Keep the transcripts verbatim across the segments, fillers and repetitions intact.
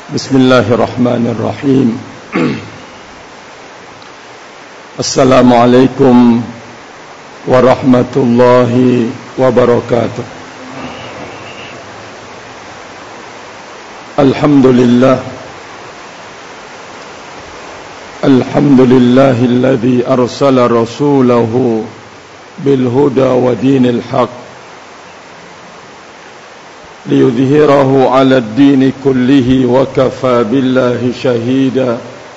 Bismillahirrahmanirrahim. Assalamualaikum warahmatullahi wabarakatuh. Alhamdulillah. Alhamdulillahilladzi arsala rasulahu bil huda wa dinil haqq liyudhhirahu 'ala ad-dini kullihi wa kafa billahi shahida.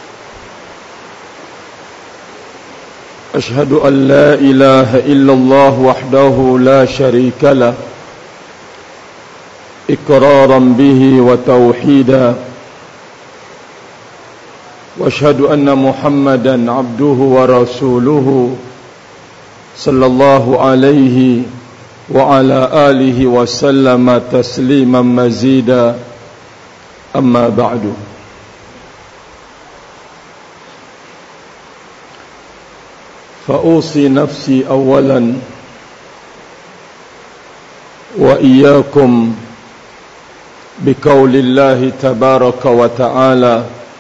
Ashhadu an la ilaha illallah wahdahu la sharika lah iqraran bihi wa tauhida. Wa ashhadu anna Muhammadan 'abduhu wa rasuluhu sallallahu alaihi wa ala alihi wa sallama tasliman mazida. Amma ba'du. Fa'usi nafsi awalan wa iyyakum biqaulillahi tabaraka wa ta'ala,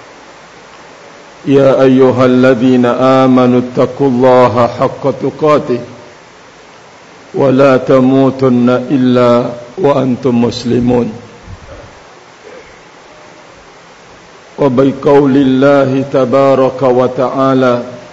ya ayyuhalladzina amanu taqullaha haqqa tuqatih wa la tamutunna illa wa antum muslimun. Wa biqaulillahi tabaraka wa ta'ala,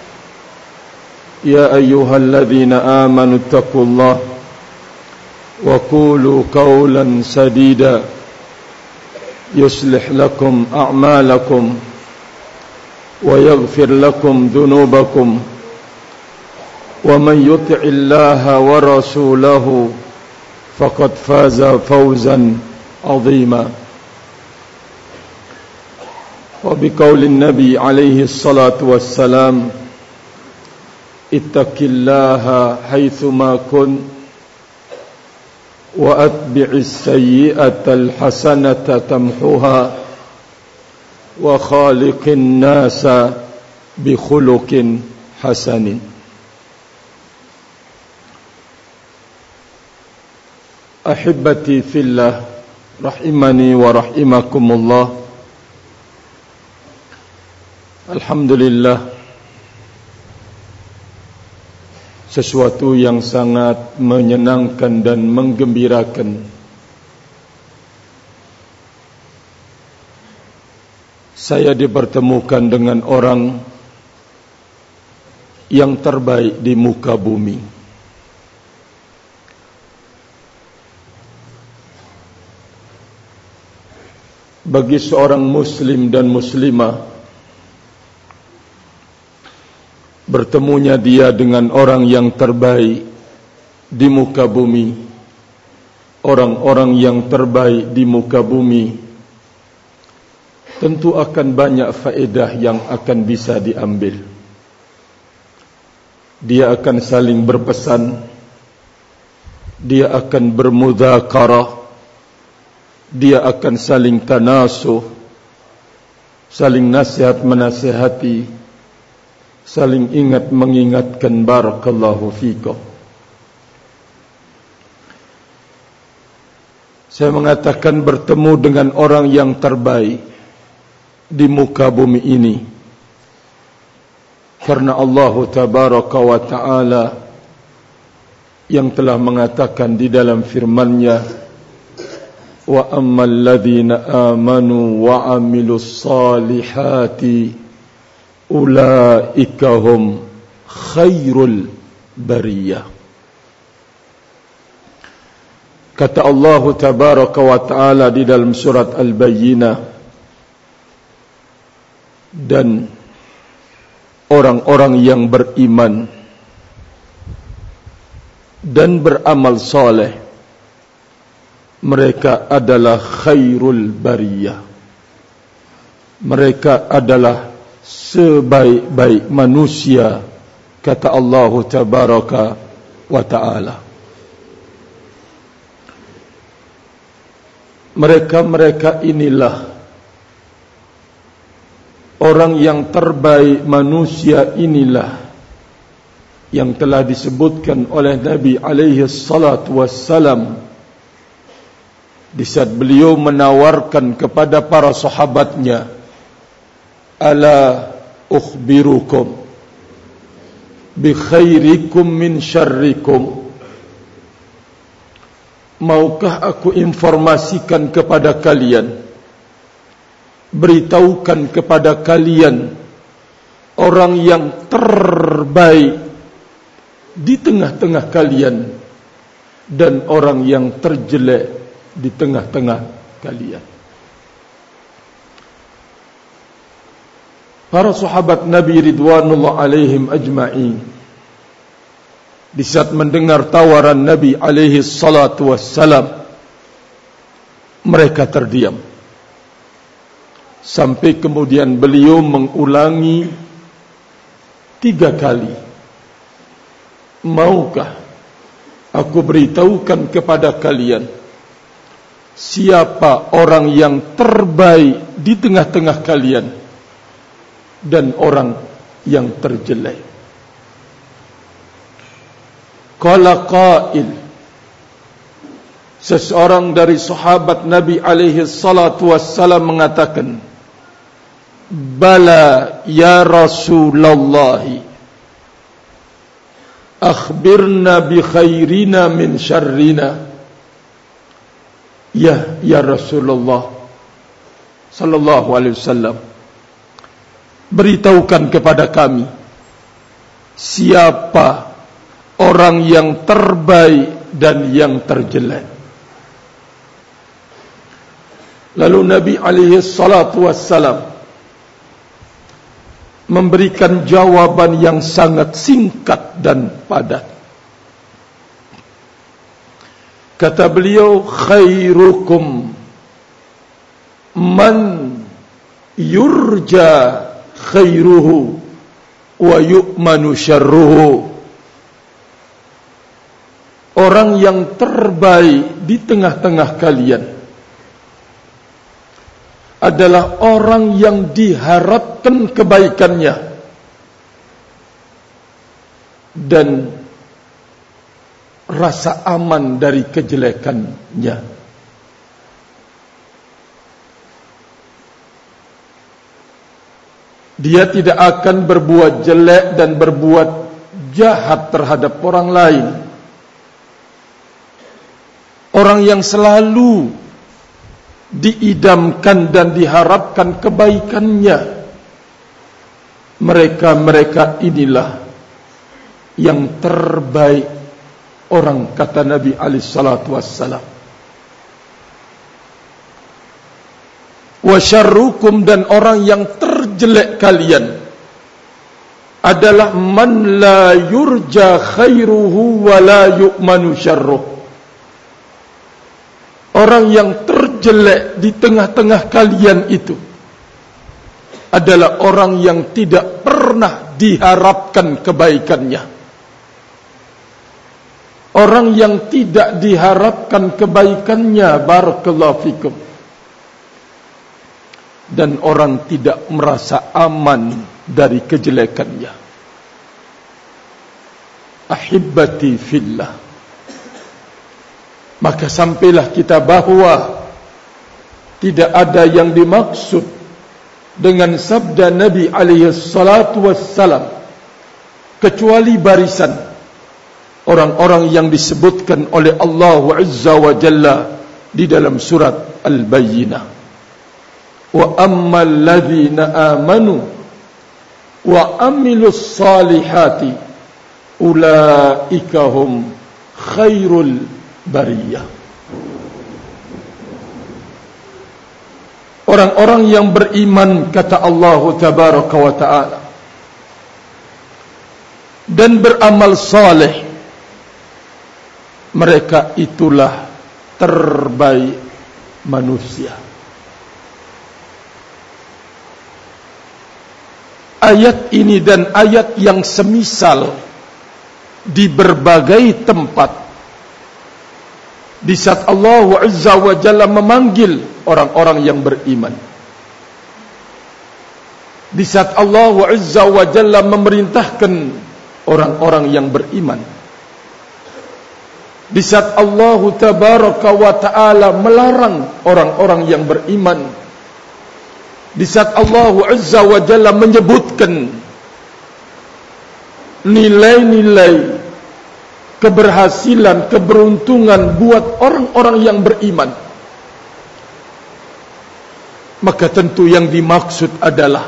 ya ayyuhalladzina amanu taqullaha wa qulu qawlan sadida yuslih lakum a'malakum wa yaghfir lakum dhunubakum wa man yuti' Allaha wa rasulahu faqad faza fawzan 'azima. Wa biqaulin nabi alaihi salatu wassalam, ittaqillaha haitsu ma kun wa atbi'is sayyi'atal hasanata tamhuha wa khaliqin nasa bi khuluqin hasanin. Ahibbati fillah, rahimani wa rahimakumullah. Alhamdulillah, sesuatu yang sangat menyenangkan dan menggembirakan saya dipertemukan dengan orang yang terbaik di muka bumi. Bagi seorang muslim dan muslimah, bertemunya dia dengan orang yang terbaik di muka bumi, orang-orang yang terbaik di muka bumi, tentu akan banyak faedah yang akan bisa diambil. Dia akan saling berpesan, dia akan bermudzakarah, dia akan saling tanasuh, saling nasihat menasihati, saling ingat mengingatkan. Barakallahu fikum. Saya mengatakan bertemu dengan orang yang terbaik di muka bumi ini karena Allah tabaraka wa ta'ala yang telah mengatakan di dalam firman-Nya, wa ammal ladzina amanu wa amilus salihati ulaika hum khairul bariyah. Kata Allah tabaraka wa ta'ala di dalam surat Al-Bayyinah, dan orang-orang yang beriman dan beramal saleh, mereka adalah khairul bariyah. Mereka adalah sebaik-baik manusia, kata Allah tabaraka wa ta'ala. Mereka-mereka inilah orang yang terbaik, manusia inilah yang telah disebutkan oleh Nabi alaihi salatu wassalam di saat beliau menawarkan kepada para sahabatnya, ala ukhbirukum bi khairikum min syarrikum, maukah aku informasikan kepada kalian, beritahukan kepada kalian orang yang terbaik di tengah-tengah kalian dan orang yang terjelek di tengah-tengah kalian. Para sahabat Nabi ridwanullah alaihim ajma'in, di saat mendengar tawaran Nabi alaihi salatu wassalam, mereka terdiam. Sampai kemudian beliau mengulangi tiga kali, maukah aku beritahukan kepada kalian siapa orang yang terbaik di tengah-tengah kalian dan orang yang terjelek. Qala qail, seseorang dari sahabat Nabi alaihi salatu wassalam mengatakan, bala ya Rasulullah, akhbirna bi khairina min syarrina. Ya, ya Rasulullah sallallahu alaihi wasallam, beritahukan kepada kami siapa orang yang terbaik dan yang terjelek. Lalu Nabi alaihi salatu wassalam memberikan jawaban yang sangat singkat dan padat. Kata beliau, khairukum man yurja khairuhu wa yu'manu syarruhu. Orang yang terbaik di tengah-tengah kalian adalah orang yang diharapkan kebaikannya dan rasa aman dari kejelekannya. Dia tidak akan berbuat jelek dan berbuat jahat terhadap orang lain. Orang yang selalu diidamkan dan diharapkan kebaikannya, mereka-mereka inilah yang terbaik orang, kata Nabi alaihi salatu wassalam. Wa syarrukum, dan orang yang terjelek kalian adalah man la yurja khairuhu wa la yu'manu syarruh. Orang yang terjelek di tengah-tengah kalian itu adalah orang yang tidak pernah diharapkan kebaikannya. Orang yang tidak diharapkan kebaikannya, barakallahu fikum, dan orang tidak merasa aman dari kejelekannya. Ahibbati fillah, maka sampailah kita bahwa tidak ada yang dimaksud dengan sabda Nabi alaihi salatu wassalam kecuali barisan orang-orang yang disebutkan oleh Allah Azza wa Jalla di dalam surat Al-Bayyinah. Wa ammal ladzina amanu wa amilus salihati ulaika hum khairul bariyah. Orang-orang yang beriman, kata Allah Tabaraka wa Ta'ala, dan beramal saleh, mereka itulah terbaik manusia. Ayat ini dan ayat yang semisal di berbagai tempat, di saat Allah Azza wa Jalla memanggil orang-orang yang beriman, di saat Allah Azza wa Jalla memerintahkan orang-orang yang beriman, Di saat Allah Tabaraka wa Ta'ala melarang orang-orang yang beriman, di saat Allah Azza wa Jalla menyebutkan nilai-nilai keberhasilan, keberuntungan buat orang-orang yang beriman, maka tentu yang dimaksud adalah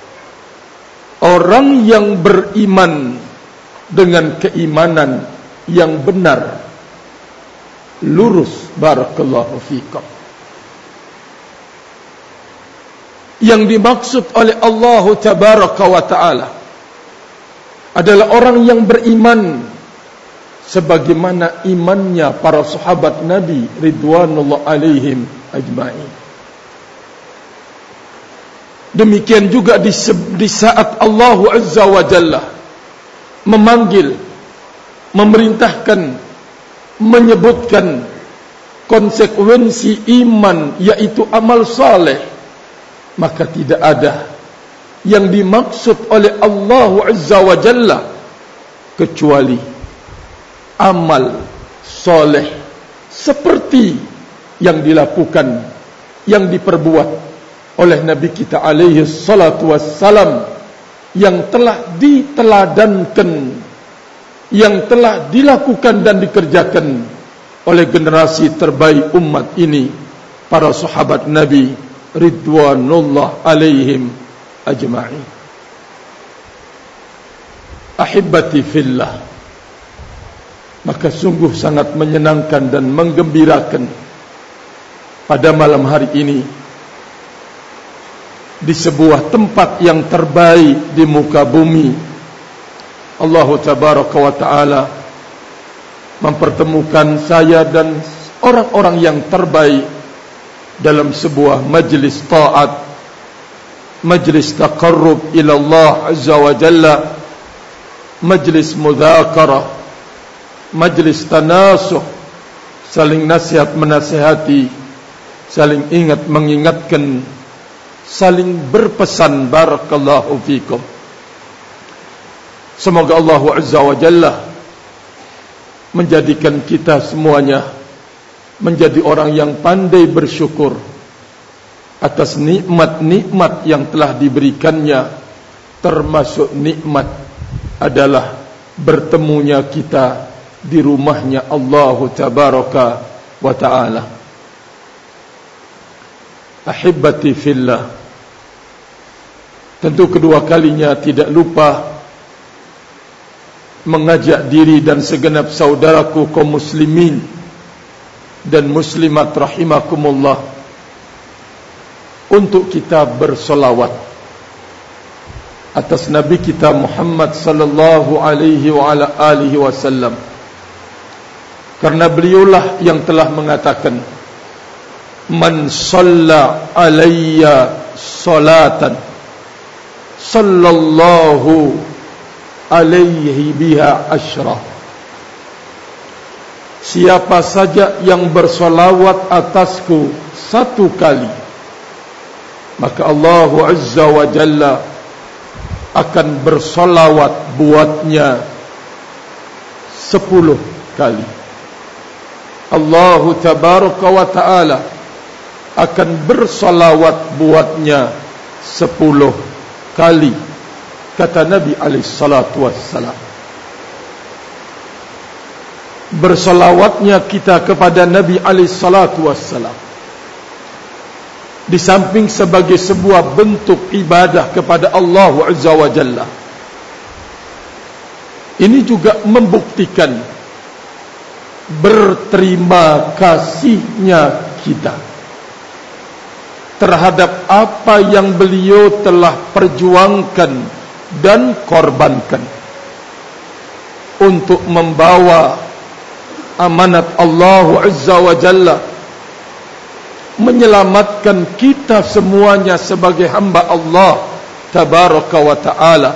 orang yang beriman dengan keimanan yang benar, lurus. Barakallahu fikum. Yang dimaksud oleh Allah Tabaraka wa Ta'ala adalah orang yang beriman sebagaimana imannya para sahabat Nabi ridwanullah alaihim ajma'in. Demikian juga di, di saat Allah Azza wa Jalla memanggil, memerintahkan, menyebutkan konsekuensi iman, yaitu amal saleh, maka tidak ada yang dimaksud oleh Allah Azza wa Jalla kecuali amal soleh seperti yang dilakukan, yang diperbuat oleh Nabi kita alaihi salatu wassalam, yang telah diteladankan, yang telah dilakukan dan dikerjakan oleh generasi terbaik umat ini, para sahabat Nabi ridwanullah alaihim ajma'in. Ahibbati fillah, maka sungguh sangat menyenangkan dan menggembirakan pada malam hari ini di sebuah tempat yang terbaik di muka bumi, Allah Tabaraka wa Ta'ala mempertemukan saya dan orang-orang yang terbaik dalam sebuah majlis ta'at, majlis taqarrub ila Allah Azza wa Jalla, majlis mudzakarah, majlis tanasuh, saling nasihat menasihati, saling ingat mengingatkan, saling berpesan. Barakallahu fikum. Semoga Allah Azza wa Jalla menjadikan kita semuanya menjadi orang yang pandai bersyukur atas nikmat-nikmat yang telah diberikannya, termasuk nikmat adalah bertemunya kita di rumahnya Allah Tabaraka wa Ta'ala. Ahibbati fillah, tentu kedua kalinya tidak lupa mengajak diri dan segenap saudaraku kaum muslimin dan muslimat rahimakumullah untuk kita bersolawat atas Nabi kita Muhammad sallallahu alaihi wa ala alihi wasallam, karena beliaulah yang telah mengatakan, man shalla alayya salatan sallallahu alaihi biha asyra. Siapa saja yang bersolawat atasku satu kali, maka Allah Azza wa Jalla akan bersolawat buatnya sepuluh kali. Allah Tabaraka wa Ta'ala akan bersolawat buatnya sepuluh kali, kata Nabi alaihi salatu wassalam. Bersolawatnya kita kepada Nabi alaihi salatu wassalam, di samping sebagai sebuah bentuk ibadah kepada Allah Azza wa Jalla, ini juga membuktikan berterima kasihnya kita terhadap apa yang beliau telah perjuangkan dan korbankan untuk membawa amanat Allah Azza wa Jalla, menyelamatkan kita semuanya sebagai hamba Allah Tabaraka wa Ta'ala.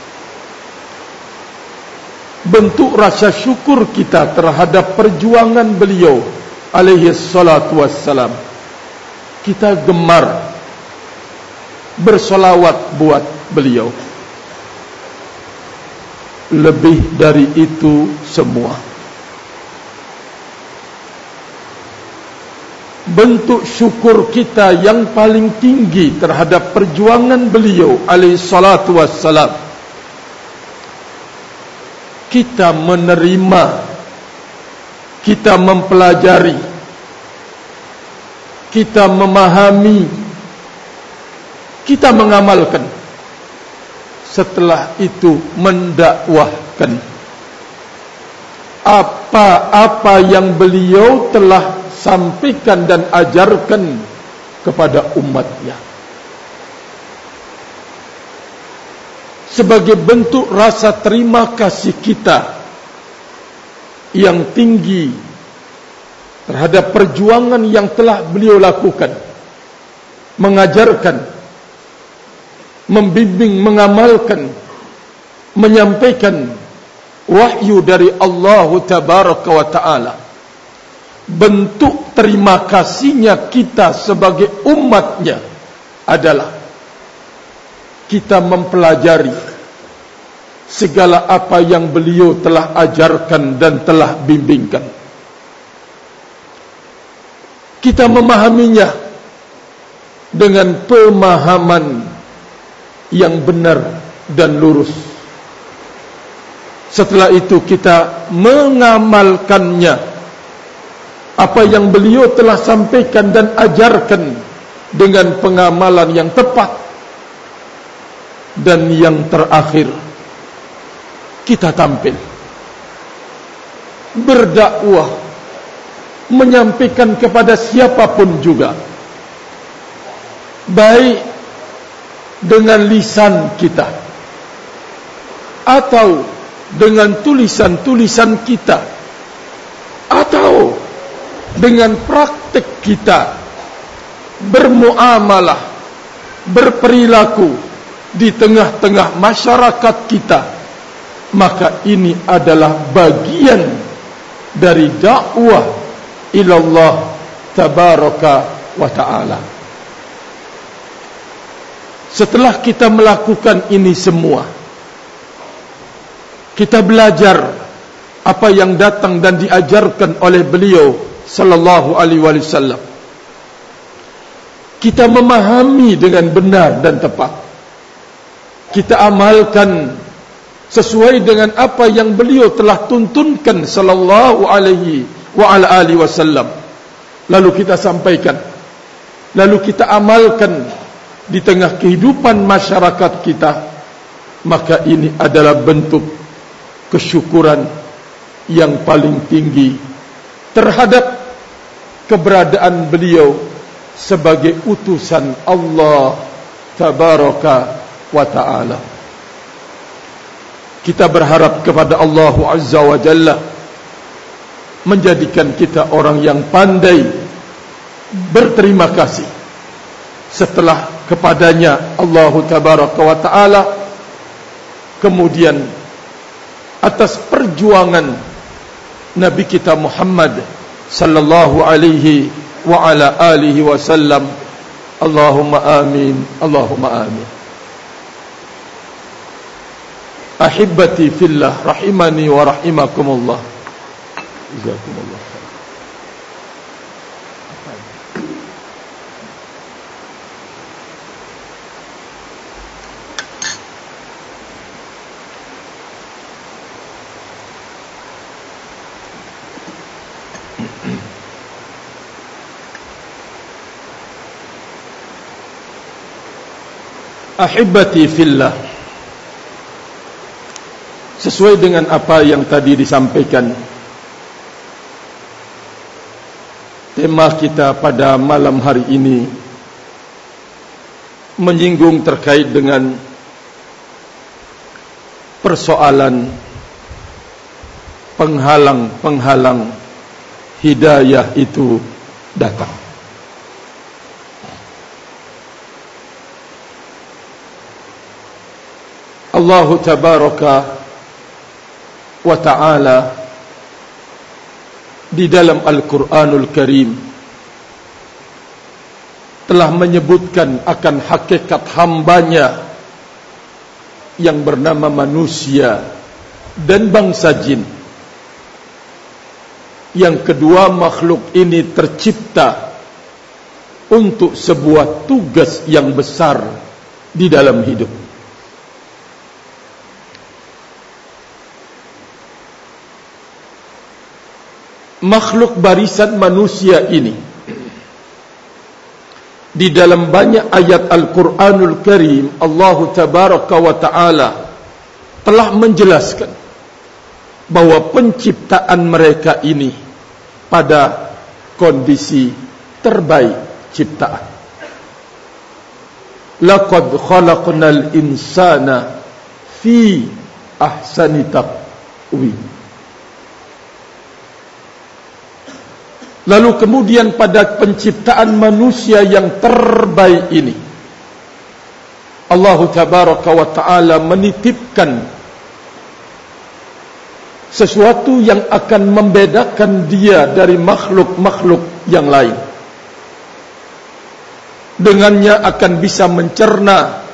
Bentuk rasa syukur kita terhadap perjuangan beliau alaihi salatu wassalam, kita gemar bersolawat buat beliau. Lebih dari itu semua, bentuk syukur kita yang paling tinggi terhadap perjuangan beliau alaihi salatu wassalam, kita menerima, kita mempelajari, kita memahami, kita mengamalkan, setelah itu mendakwahkan apa-apa yang beliau telah sampaikan dan ajarkan kepada umatnya. Sebagai bentuk rasa terima kasih kita yang tinggi terhadap perjuangan yang telah beliau lakukan, mengajarkan, membimbing, mengamalkan, menyampaikan wahyu dari Allah Tabaraka wa Ta'ala. Bentuk terima kasihnya kita sebagai umatnya adalah kita mempelajari segala apa yang beliau telah ajarkan dan telah bimbingkan. Kita memahaminya dengan pemahaman yang benar dan lurus. Setelah itu kita mengamalkannya, apa yang beliau telah sampaikan dan ajarkan, dengan pengamalan yang tepat. Dan yang terakhir, kita tampil berdakwah, menyampaikan kepada siapapun juga, baik dengan lisan kita atau dengan tulisan-tulisan kita atau dengan praktek kita bermuamalah, berperilaku di tengah-tengah masyarakat kita, maka ini adalah bagian dari dakwah ilallah tabaraka wa ta'ala. Setelah kita melakukan ini semua, kita belajar apa yang datang dan diajarkan oleh beliau sallallahu alaihi wasallam. Kita memahami dengan benar dan tepat. Kita amalkan sesuai dengan apa yang beliau telah tuntunkan sallallahu alaihi wa ala alihi wasallam. Lalu kita sampaikan, lalu kita amalkan di tengah kehidupan masyarakat kita. Maka ini adalah bentuk kesyukuran yang paling tinggi terhadap keberadaan beliau sebagai utusan Allah tabaraka wa ta'ala. Kita berharap kepada Allah Azza wa Jalla menjadikan kita orang yang pandai berterima kasih setelah kepadanya Allah tabaraka wa ta'ala, kemudian atas perjuangan Nabi kita Muhammad sallallahu alaihi wa ala alihi wasallam. Allahumma amin, Allahumma amin. Ahibbati fillah, rahimani wa rahimakumullah. Jazakumullah khair. Ahibbati fillah, sesuai dengan apa yang tadi disampaikan, tema kita pada malam hari ini menyinggung terkait dengan persoalan penghalang-penghalang hidayah itu datang. Allah tabaraka wa ta'ala di dalam Al-Quranul Karim telah menyebutkan akan hakikat hambanya yang bernama manusia dan bangsa jin. Yang kedua, makhluk ini tercipta untuk sebuah tugas yang besar di dalam hidup. Makhluk barisan manusia ini di dalam banyak ayat Al-Quranul Karim, Allah Tabaraka wa Ta'ala telah menjelaskan bahwa penciptaan mereka ini pada kondisi terbaik ciptaan. Laqad khalaqnal insana fi ahsani taqwim. Lalu kemudian pada penciptaan manusia yang terbaik ini, Allah Tabaraka wa Ta'ala menitipkan sesuatu yang akan membedakan dia dari makhluk-makhluk yang lain. Dengannya akan bisa mencerna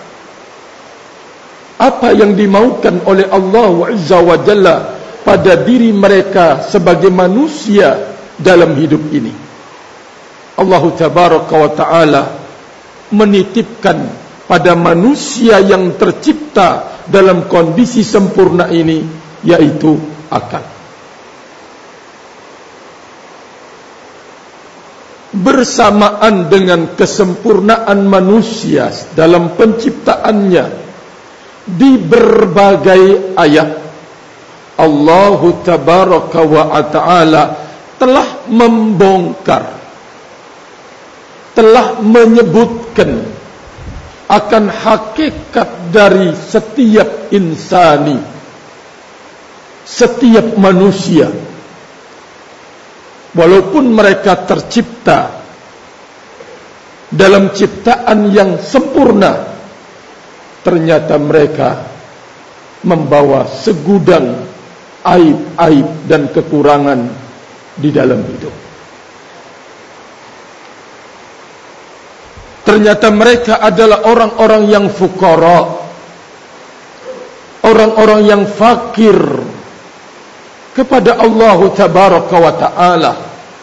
apa yang dimaukan oleh Allah Azza wa Jalla pada diri mereka sebagai manusia dalam hidup ini. Allah Tabaraka wa Ta'ala menitipkan pada manusia yang tercipta dalam kondisi sempurna ini, yaitu akal. Bersamaan dengan kesempurnaan manusia dalam penciptaannya, di berbagai ayat Allah Tabaraka wa Ta'ala telah membongkar, telah menyebutkan akan hakikat dari setiap insani, setiap manusia. Walaupun mereka tercipta dalam ciptaan yang sempurna, ternyata mereka membawa segudang aib-aib dan kekurangan di dalam hidup. Ternyata mereka adalah orang-orang yang fuqara, orang-orang yang fakir kepada Allah Tabaraka wa Ta'ala.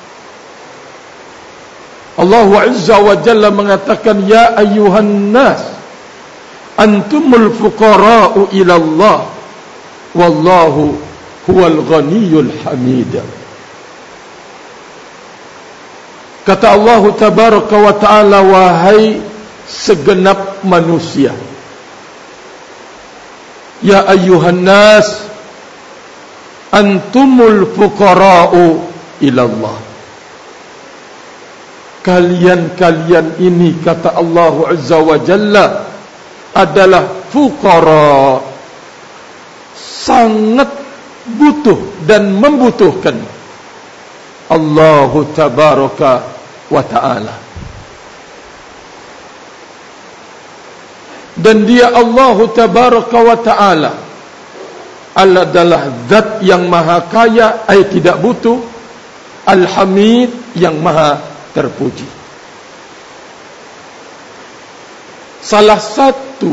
Allah Azza wa Jalla mengatakan, ya ayyuhan nas antumul fuqara'u ila Allah wallahu huwal ghaniyul hamid. Kata Allah Tabaraka wa Ta'ala, wahai segenap manusia, ya ayyuhan nas antumul fuqara'u ilallah. Kalian-kalian ini, kata Allah Azza wa Jalla, adalah fuqara, sangat butuh dan membutuhkan Allah Tabaraka wa Ta'ala. Dan dia Allah Tabaraka wa Ta'ala adalah zat yang maha kaya, ay tidak butuh, Al-Hamid, yang maha terpuji. Salah satu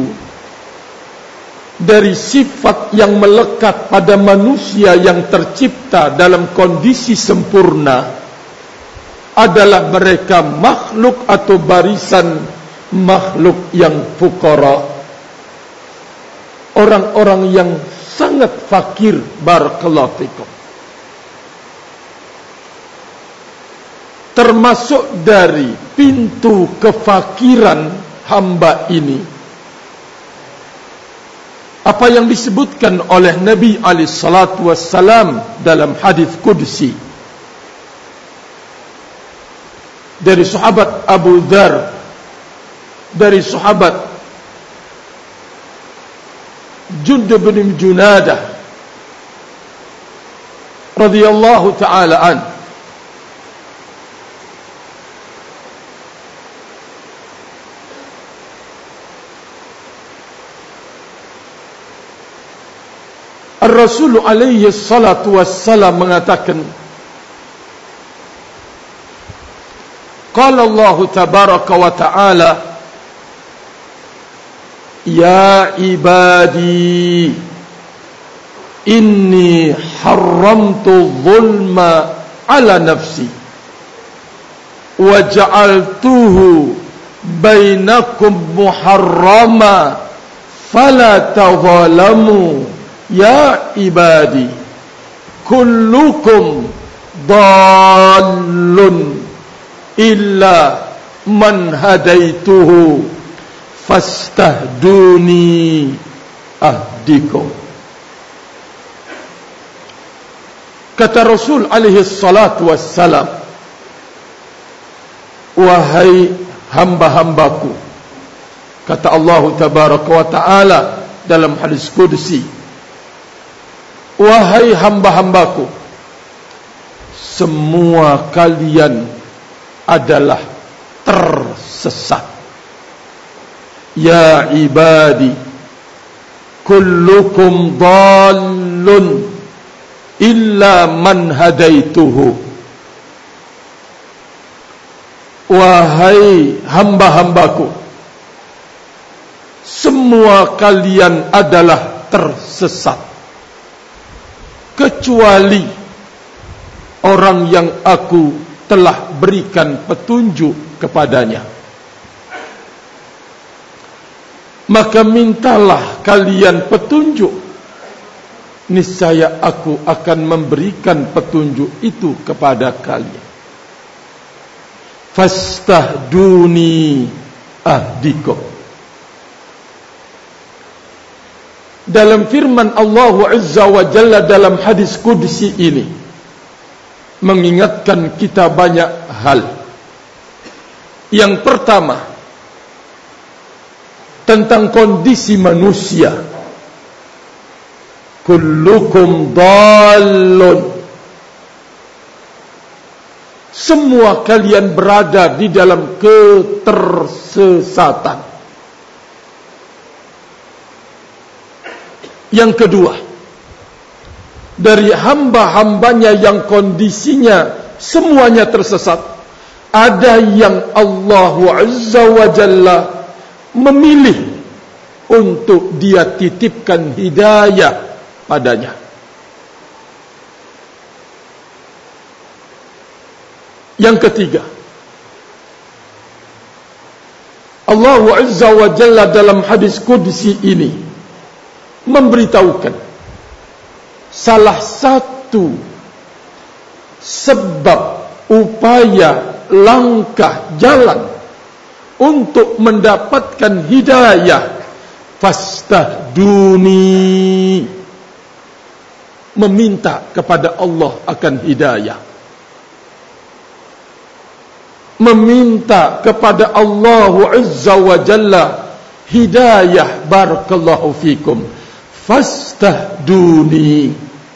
dari sifat yang melekat pada manusia yang tercipta dalam kondisi sempurna adalah mereka makhluk atau barisan makhluk yang fuqara, orang-orang yang sangat fakir. Barakallahu fikum. Termasuk dari pintu kefakiran hamba ini apa yang disebutkan oleh Nabi alaihi salatu wassalam dalam hadis qudsi dari sahabat Abu Dzar, dari sahabat Jundub bin Junadah radhiyallahu taala an. Ar-Rasul alaihi salatu wassalam mengatakan, qala Allah tabaraka wa ta'ala, ya ibadi inni haramtu zulma ala nafsi wa ja'altuhu bainakum muharrama fala tadhalamu ya ibadi kullukum dallun illa man hadaituhu fastahduni ahdikum. Kata Rasul alaihi salatu wassalam, wahai hamba-hambaku, kata Allah tabaraka wa ta'ala dalam hadis qudsi, wahai hamba-hambaku, semua kalian adalah tersesat. Ya ibadi, kullukum dallun illa man hadaituhu. Wahai hamba-hambaku, semua kalian adalah tersesat kecuali orang yang aku telah berikan petunjuk kepadanya. Maka mintalah kalian petunjuk, niscaya aku akan memberikan petunjuk itu kepada kalian. Fastahduni ahdikum. Dalam firman Allah Azza wa Jalla dalam hadis qudsi ini mengingatkan kita banyak hal. Yang pertama, tentang kondisi manusia. Kullukum dallun. Semua kalian berada di dalam ketersesatan. Yang kedua, dari hamba-hambanya yang kondisinya semuanya tersesat, ada yang Allah Azza wa Jalla memilih untuk dia titipkan hidayah padanya. Yang ketiga, Allah Azza wa Jalla dalam hadis qudsi ini memberitahukan salah satu sebab, upaya, langkah, jalan untuk mendapatkan hidayah, fastahduni, meminta kepada Allah akan hidayah, meminta kepada Allah Azza wa Jalla hidayah. Barakallahu fikum, fastahduni,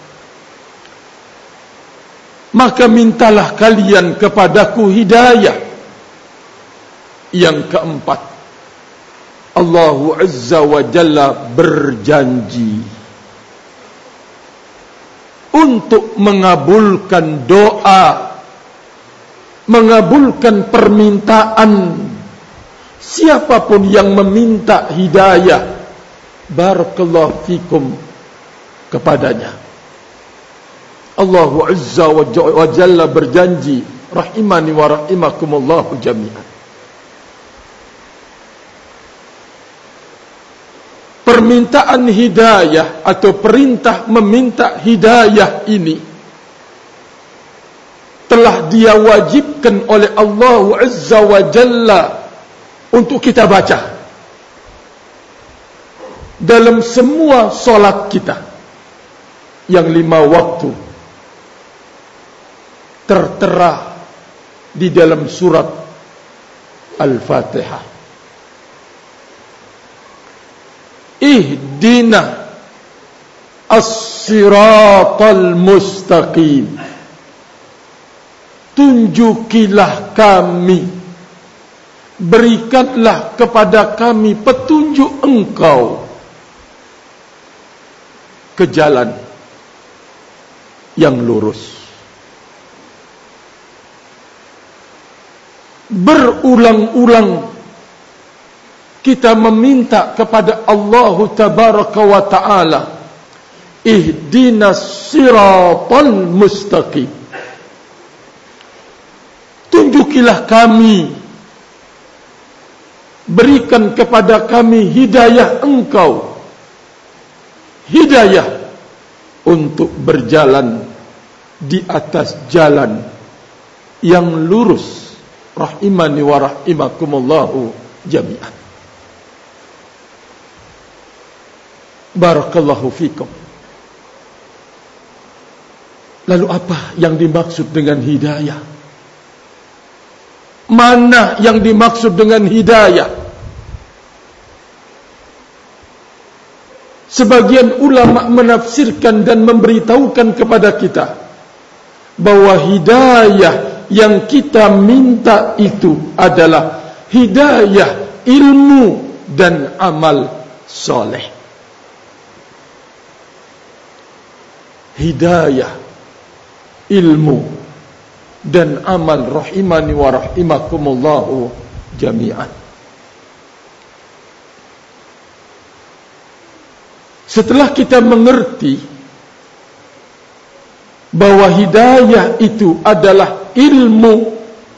maka mintalah kalian kepadaku hidayah. Yang keempat, Allah Azza wa Jalla berjanji untuk mengabulkan doa, mengabulkan permintaan siapapun yang meminta hidayah, barakallahu fikum, kepadanya. Allah Azza wa Jalla berjanji, rahimani wa rahimakumullahu jami'an. Permintaan hidayah atau perintah meminta hidayah ini telah dia wajibkan oleh Allah Azza wa Jalla untuk kita baca dalam semua solat kita yang lima waktu, tertera di dalam surat Al-Fatihah. Ihdina as-siratal mustaqim, tunjukilah kami, berikanlah kepada kami petunjuk Engkau ke jalan yang lurus. Berulang-ulang kita meminta kepada Allah Tabaraka wa Ta'ala, ihdinas siratal mustaqim, tunjukilah kami, berikan kepada kami hidayah Engkau, hidayah untuk berjalan di atas jalan yang lurus. Rahimani wa rahimakumullahu jami'an. Barakallahu fikum. Lalu apa yang dimaksud dengan hidayah? Mana yang dimaksud dengan hidayah? Sebagian ulama menafsirkan dan memberitahukan kepada kita bahwa hidayah yang kita minta itu adalah hidayah ilmu dan amal soleh. Hidayah ilmu dan amal, rahimani wa rahimakumullahu jami'an. Setelah kita mengerti bahwa hidayah itu adalah ilmu,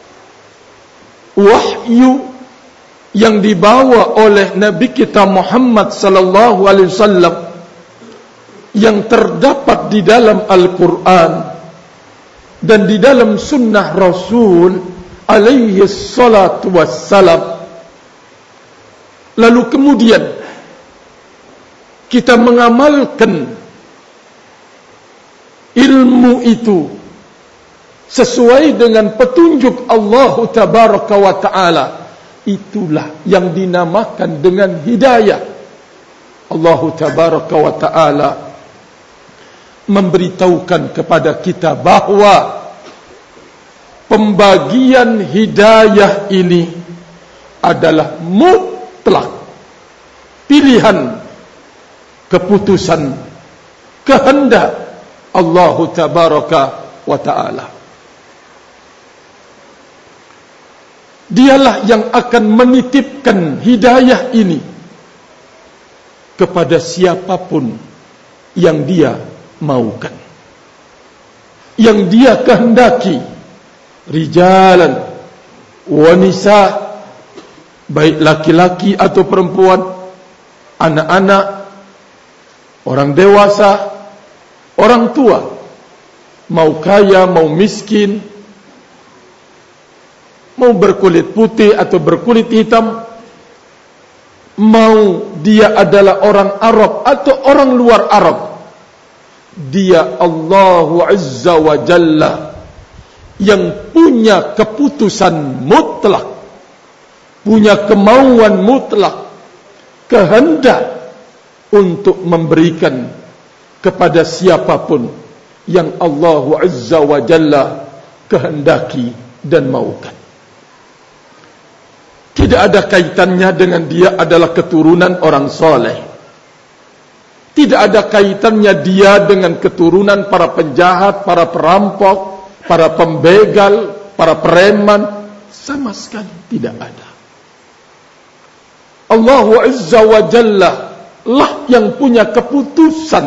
wahyu yang dibawa oleh Nabi kita Muhammad sallallahu alaihi wasallam, yang terdapat di dalam Al-Quran dan di dalam sunnah Rasul alaihi salatu wassalam. Lalu kemudian kita mengamalkan ilmu itu sesuai dengan petunjuk Allah tabaraka wa ta'ala. Itulah yang dinamakan dengan hidayah. Allah tabaraka wa ta'ala memberitahukan kepada kita bahwa pembagian hidayah ini adalah mutlak, pilihan, keputusan, kehendak Allah tabaraka wa ta'ala. Dialah yang akan menitipkan hidayah ini kepada siapapun yang dia maukan, yang dia kehendaki, rijalan wa nisa, baik laki-laki atau perempuan, anak-anak, orang dewasa, orang tua, mau kaya, mau miskin, mau berkulit putih atau berkulit hitam, mau dia adalah orang Arab atau orang luar Arab, dia Allah Azza wa Jalla yang punya keputusan mutlak, punya kemauan mutlak, kehendak untuk memberikan kepada siapapun yang Allah Azza wa Jalla kehendaki dan maukan. Tidak ada kaitannya dengan dia adalah keturunan orang soleh. Tidak ada kaitannya dia dengan keturunan para penjahat, para perampok, para pembegal, para preman. Sama sekali tidak ada. Allah Azza wa Jalla lah yang punya keputusan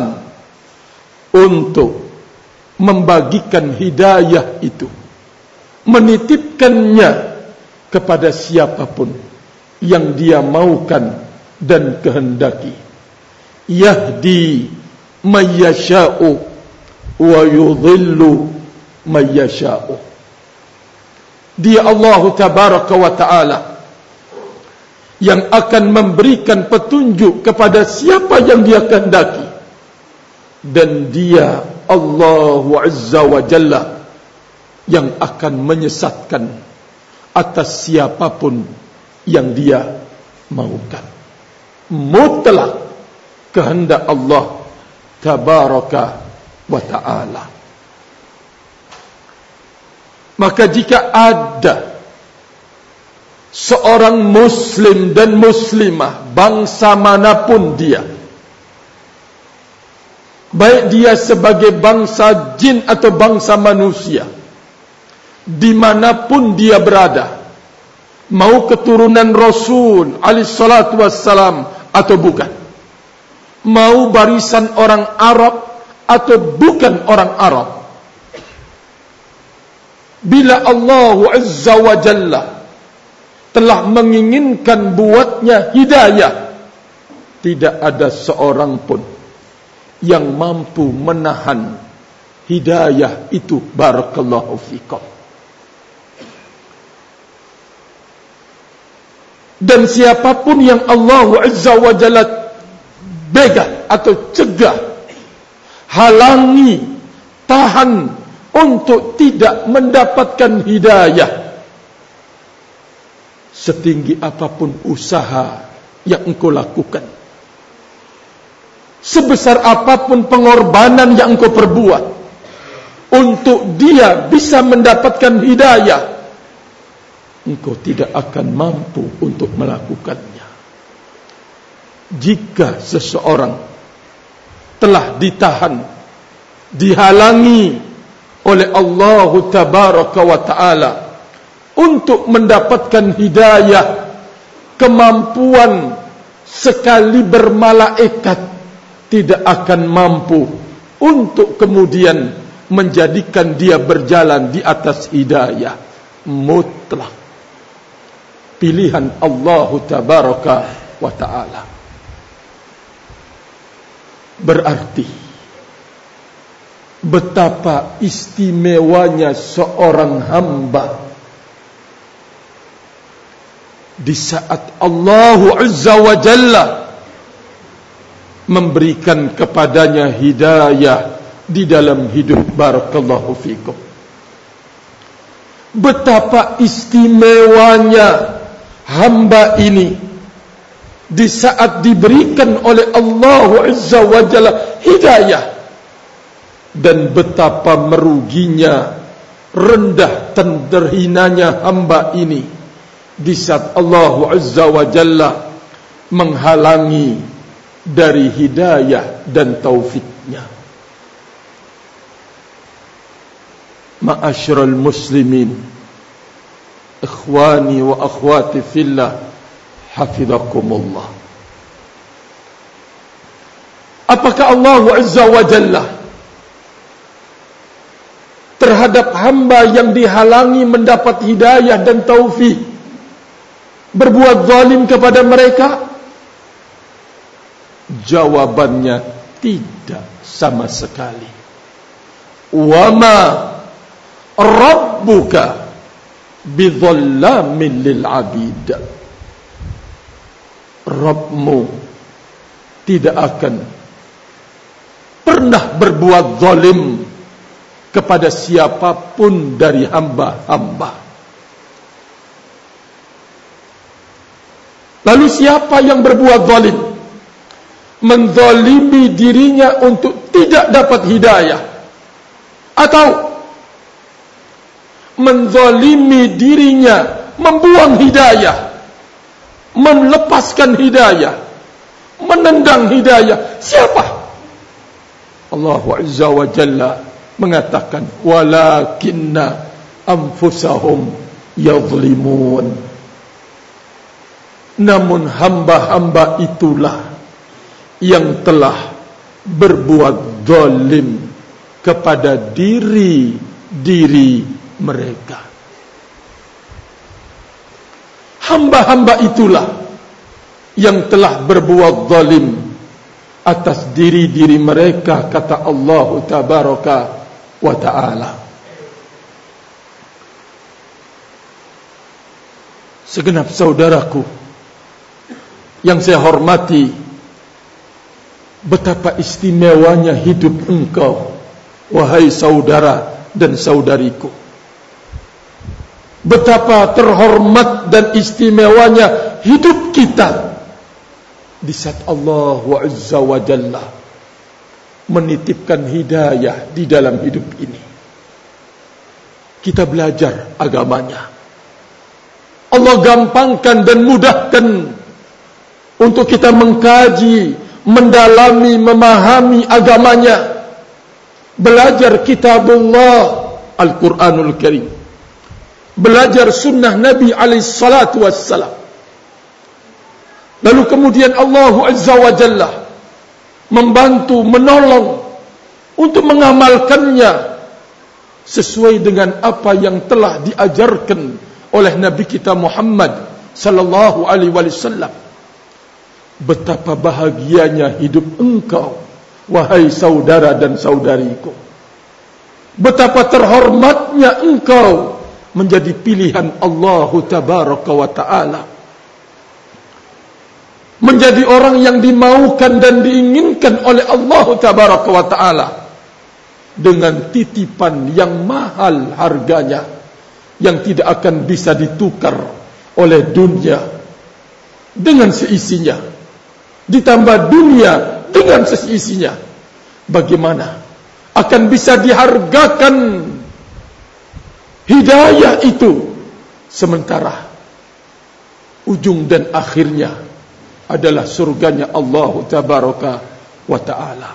untuk membagikan hidayah itu, menitipkannya kepada siapapun yang dia maukan dan kehendaki. Yahdi may yasha'u wa yudhillu may yasha'u. Dia Allah tabaraka wa ta'ala yang akan memberikan petunjuk kepada siapa yang dia kehendaki, dan dia Allah Azza wa Jalla yang akan menyesatkan atas siapapun yang dia maukan. Mutlak kehendak Allah tabaraka wa ta'ala. Maka jika ada seorang muslim dan muslimah, bangsa manapun dia, baik dia sebagai bangsa jin atau bangsa manusia, dimanapun dia berada, mau keturunan Rasul alaihi salatu wassalam atau bukan, mau barisan orang Arab atau bukan orang Arab, bila Allah Azza wa Jalla telah menginginkan buatnya hidayah, tidak ada seorang pun yang mampu menahan hidayah itu. Barakallahu fikum. Dan siapapun yang Allah Azza wa Jalla begat atau cegah, halangi, tahan untuk tidak mendapatkan hidayah, setinggi apapun usaha yang engkau lakukan, sebesar apapun pengorbanan yang engkau perbuat untuk dia bisa mendapatkan hidayah, engkau tidak akan mampu untuk melakukannya. Jika seseorang telah ditahan, dihalangi oleh Allah Tabaraka wa Ta'ala untuk mendapatkan hidayah, kemampuan sekali bermalaikat tidak akan mampu untuk kemudian menjadikan dia berjalan di atas hidayah mutlak. Pilihan Allah Tabaraka wa Ta'ala. Berarti betapa istimewanya seorang hamba di saat Allah Azza wa Jalla memberikan kepadanya hidayah di dalam hidup. Barakallahu fikum. Betapa istimewanya hamba ini di saat diberikan oleh Allah Azza wa Jalla hidayah, dan betapa meruginya, rendah dan terhinanya hamba ini di saat Allah Azza wa Jalla menghalangi dari hidayah dan taufiknya. Ma'asyiral muslimin, ikhwani wa akhwati fillah, hafizakumullah. Apakah Allah Azza wa Jalla terhadap hamba yang dihalangi mendapat hidayah dan taufik berbuat zalim kepada mereka? Jawabannya tidak sama sekali. Wa ma rabbuka bidhallamin lil abid. Rabbmu tidak akan pernah berbuat zalim kepada siapapun dari hamba-hamba. Lalu siapa yang berbuat zalim? Menzalimi dirinya untuk tidak dapat hidayah, atau menzalimi dirinya membuang hidayah, melepaskan hidayah, menendang hidayah? Siapa? Allah Azza wa Jalla mengatakan, walakinna anfusahum yadhlimun. Namun hamba-hamba itulah yang telah berbuat zalim kepada diri-diri mereka. Hamba-hamba itulah yang telah berbuat zalim atas diri-diri mereka, kata Allah Tabaraka wa Ta'ala. Segenap saudaraku yang saya hormati, betapa istimewanya hidup engkau, wahai saudara dan saudariku. Betapa terhormat dan istimewanya hidup kita di saat Allah Azza wa Jalla menitipkan hidayah di dalam hidup ini. Kita belajar agamanya. Allah gampangkan dan mudahkan untuk kita mengkaji, mendalami, memahami agamanya. Belajar kitabullah Al-Quranul Karim, belajar sunnah Nabi alaihi salatu wassalam. Lalu kemudian Allah Azza wa Jalla membantu, menolong untuk mengamalkannya sesuai dengan apa yang telah diajarkan oleh Nabi kita Muhammad sallallahu alaihi wasallam. Betapa bahagianya hidup engkau, wahai saudara dan saudariku. Betapa terhormatnya engkau menjadi pilihan Allah tabaraka wa ta'ala, menjadi orang yang dimaukan dan diinginkan oleh Allah tabaraka wa ta'ala, dengan titipan yang mahal harganya, yang tidak akan bisa ditukar oleh dunia dengan seisinya, ditambah dunia dengan seisinya. Bagaimana akan bisa dihargakan hidayah itu, sementara ujung dan akhirnya adalah surganya Allah tabaraka wa ta'ala.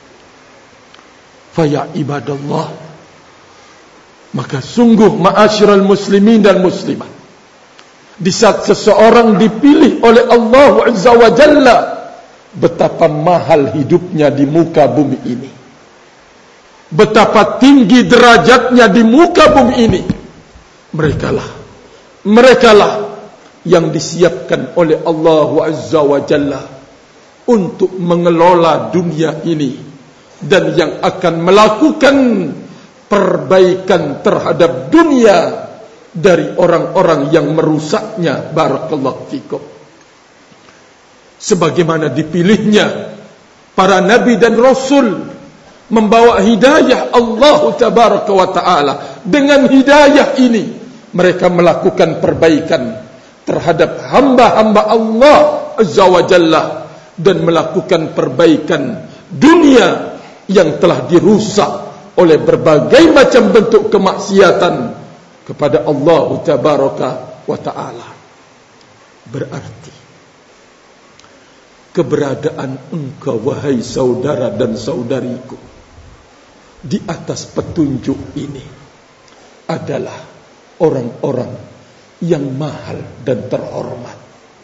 Faya ibadallah, maka sungguh ma'asyiral muslimin dan muslimat, di saat seseorang dipilih oleh Allah azza wa jalla, betapa mahal hidupnya di muka bumi ini, betapa tinggi derajatnya di muka bumi ini. Merekalah merekalah yang disiapkan oleh Allah azza wa jalla untuk mengelola dunia ini, dan yang akan melakukan perbaikan terhadap dunia dari orang-orang yang merusaknya. Barakallahu fikum. Sebagaimana dipilihnya para nabi dan rasul membawa hidayah Allah tabaraka wa ta'ala, dengan hidayah ini mereka melakukan perbaikan terhadap hamba-hamba Allah azza wa jalla, dan melakukan perbaikan dunia yang telah dirusak oleh berbagai macam bentuk kemaksiatan kepada Allah tabaraka wa ta'ala. Berarti keberadaan engkau, wahai saudara dan saudariku, di atas petunjuk ini adalah orang-orang yang mahal dan terhormat,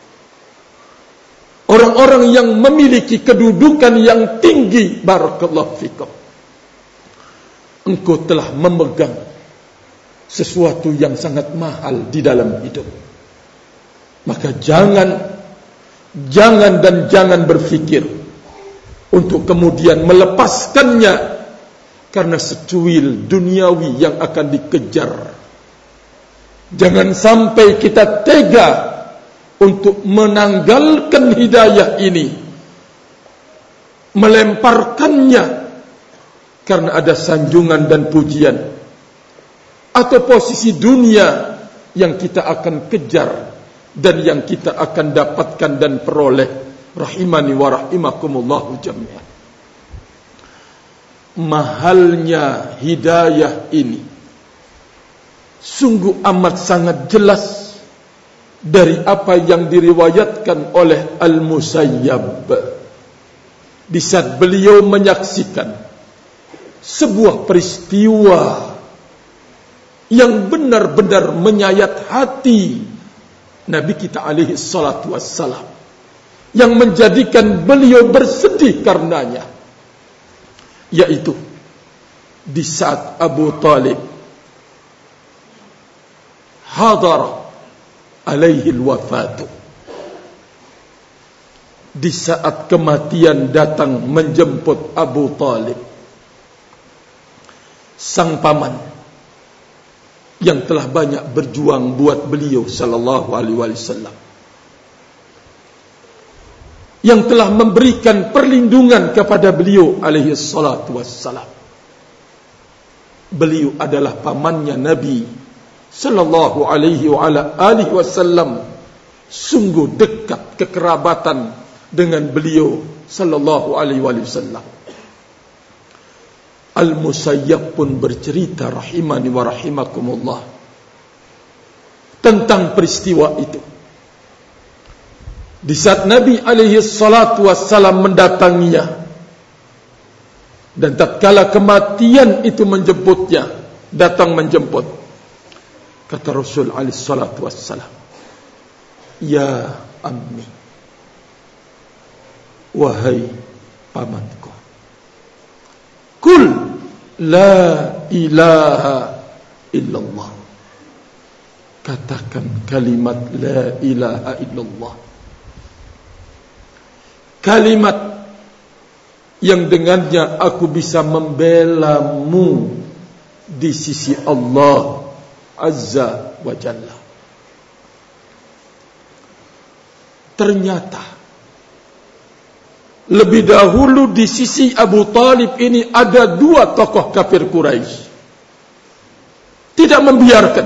orang-orang yang memiliki kedudukan yang tinggi. Barakallahu fikum. Engkau telah memegang sesuatu yang sangat mahal di dalam hidup. Maka jangan Jangan dan jangan berfikir untuk kemudian melepaskannya karena secuil duniawi yang akan dikejar. Jangan sampai kita tega untuk menanggalkan hidayah ini, melemparkannya karena ada sanjungan dan pujian atau posisi dunia yang kita akan kejar dan yang kita akan dapatkan dan peroleh. Rahimani wa rahimakumullahu jami'an. Mahalnya hidayah ini sungguh amat sangat jelas dari apa yang diriwayatkan oleh Al-Musayyab di saat beliau menyaksikan sebuah peristiwa yang benar-benar menyayat hati Nabi kita alaihi salatu wassalam, yang menjadikan beliau bersedih karenanya, yaitu di saat Abu Talib hadar alaihi al-wafatu, di saat kematian datang menjemput Abu Talib, sang paman yang telah banyak berjuang buat beliau sallallahu alaihi wasallam, yang telah memberikan perlindungan kepada beliau alaihi salatu wassalam. Beliau adalah pamannya Nabi sallallahu alaihi wa ala alihi wasallam, sungguh dekat kekerabatan dengan beliau sallallahu alaihi wasallam. Al-Musayyab pun bercerita rahimani wa rahimakumullah tentang peristiwa itu. Di saat Nabi alaihi salatu wassalam mendatanginya, dan tatkala kematian itu menjemputnya, datang menjemput, kata Rasul alaihi salatu wassalam, ya ammi, wahai pamanku, kul La ilaha illallah. Katakan kalimat la ilaha illallah. Kalimat yang dengannya aku bisa membelamu di sisi Allah Azza wa Jalla. Ternyata lebih dahulu di sisi Abu Talib ini ada dua tokoh kafir Quraisy. Tidak membiarkan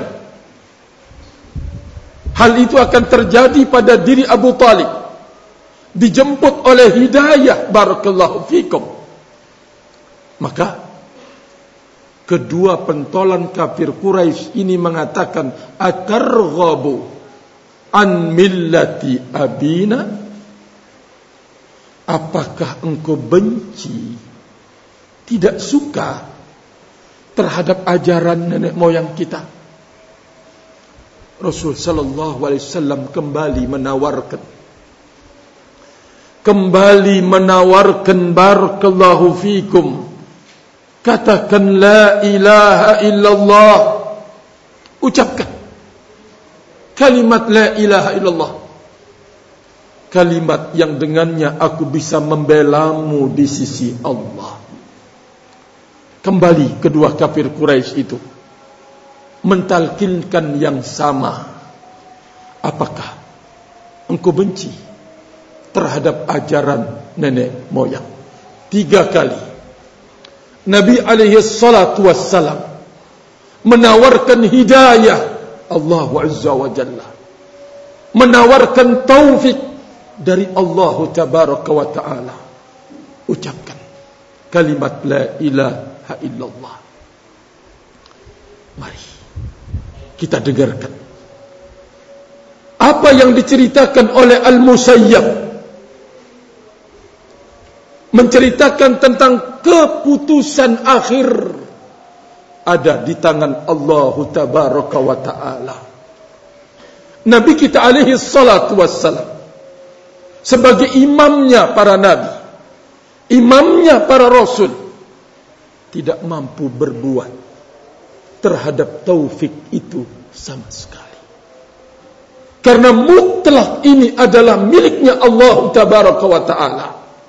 hal itu akan terjadi pada diri Abu Talib. Dijemput oleh hidayah, barakallahu fikum. Maka kedua pentolan kafir Quraisy ini mengatakan, atarghabu an millati abina? Apakah engkau benci, tidak suka terhadap ajaran nenek moyang kita? Rasul sallallahu alaihi wasallam kembali menawarkan Kembali menawarkan, barakallahu fikum, katakan la ilaha illallah. Ucapkan kalimat la ilaha illallah. Kalimat yang dengannya aku bisa membelamu di sisi Allah. Kembali kedua kafir Quraisy itu mentalkinkan yang sama. Apakah engkau benci terhadap ajaran nenek moyang? Tiga kali Nabi alaihi salatu wassalam menawarkan hidayah Allah Azza wa Jalla, menawarkan taufik dari Allah Tabaraka wa Ta'ala. Ucapkan kalimat la ilaha illallah. Mari kita dengarkan apa yang diceritakan oleh Al-Musayyab, menceritakan tentang keputusan akhir ada di tangan Allah Tabaraka wa Ta'ala. Nabi kita alaihi salatu wassalam sebagai imamnya para nabi, imamnya para rasul, tidak mampu berbuat terhadap taufik itu sama sekali. Karena mutlak ini adalah miliknya Allah Tabaraka wa Ta'ala.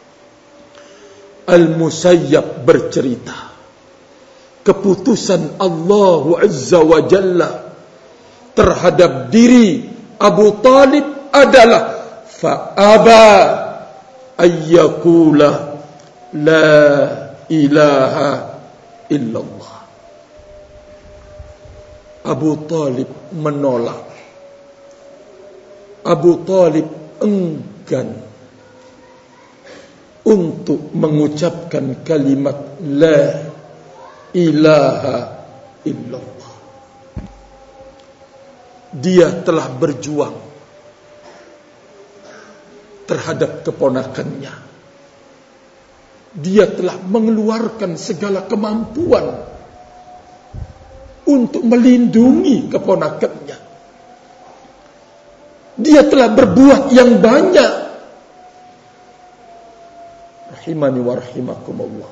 Al-Musayyab bercerita, keputusan Allah Azza wa Jalla terhadap diri Abu Talib adalah fa'aba ayyakula la ilaha illallah. Abu Talib menolak. Abu Talib enggan untuk mengucapkan kalimat la ilaha illallah. Dia telah berjuang terhadap keponakannya. Dia telah mengeluarkan segala kemampuan untuk melindungi keponakannya. Dia telah berbuat yang banyak. Rahimani wa rahimakumullah.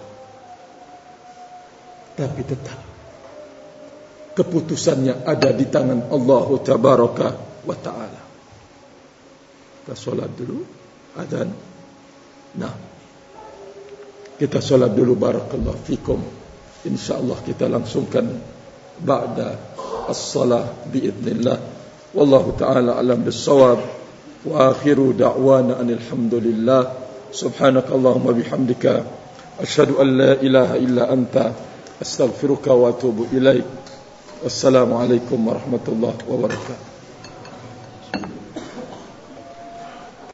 Tapi tetap keputusannya ada di tangan Allah Tabaraka wa Ta'ala. Kita solat dulu adzan. Nah, kita solat dulu, barakallahu fikum. InsyaAllah kita langsungkan ba'da as-salah biidznillah. Wallahu ta'ala alam bis-shawab. Wa akhiru da'wana anil hamdulillah. Subhanakallahumma bihamdika asyhadu an la ilaha illa anta astaghfiruka wa atubu ilaik. Wassalamu alaikum warahmatullahi wabarakatuh.